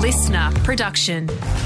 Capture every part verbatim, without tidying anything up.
listener production.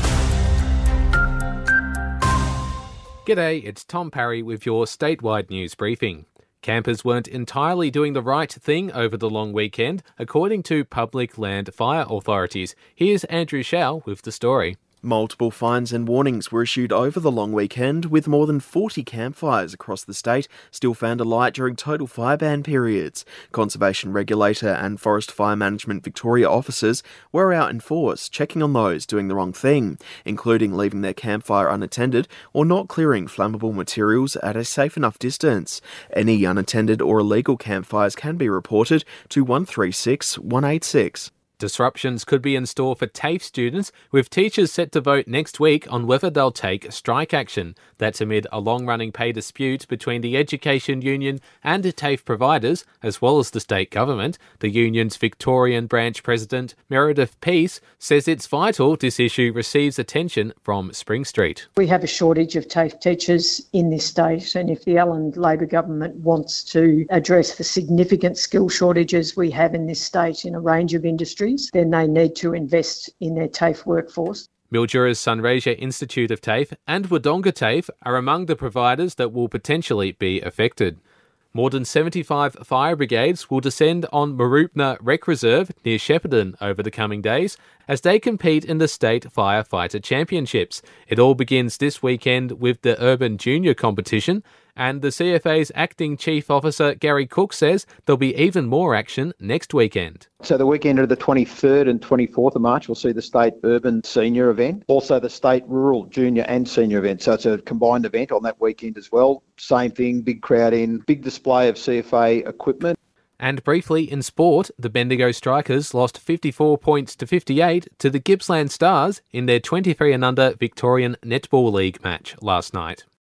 G'day, it's Tom Parry with your statewide news briefing. Campers weren't entirely doing the right thing over the long weekend, according to public land fire authorities. Here's Andrew Shao with the story. Multiple fines and warnings were issued over the long weekend, with more than forty campfires across the state still found alight during total fire ban periods. Conservation Regulator and Forest Fire Management Victoria officers were out in force, checking on those doing the wrong thing, including leaving their campfire unattended or not clearing flammable materials at a safe enough distance. Any unattended or illegal campfires can be reported to one three six, one eight six. Disruptions could be in store for TAFE students, with teachers set to vote next week on whether they'll take strike action. That's amid a long-running pay dispute between the Education Union and TAFE providers, as well as the state government. The union's Victorian branch president, Meredith Peace, says it's vital this issue receives attention from Spring Street. We have a shortage of TAFE teachers in this state, and if the Allan Labor government wants to address the significant skill shortages we have in this state in a range of industries, then they need to invest in their TAFE workforce. Mildura's Sunraysia Institute of TAFE and Wodonga TAFE are among the providers that will potentially be affected. More than seventy-five fire brigades will descend on Mooroopna Rec Reserve near Shepparton over the coming days as they compete in the State Firefighter Championships. It all begins this weekend with the Urban Junior competition, and the C F A's Acting Chief Officer Gary Cook says there'll be even more action next weekend. So the weekend of the twenty-third and twenty-fourth of March, we'll see the State Urban Senior event, also the State Rural Junior and Senior event. So it's a combined event on that weekend as well. Same thing, big crowd in, big display of C F A equipment. And briefly in sport, the Bendigo Strikers lost fifty-four points to fifty-eight to the Gippsland Stars in their twenty-three and under Victorian Netball League match last night.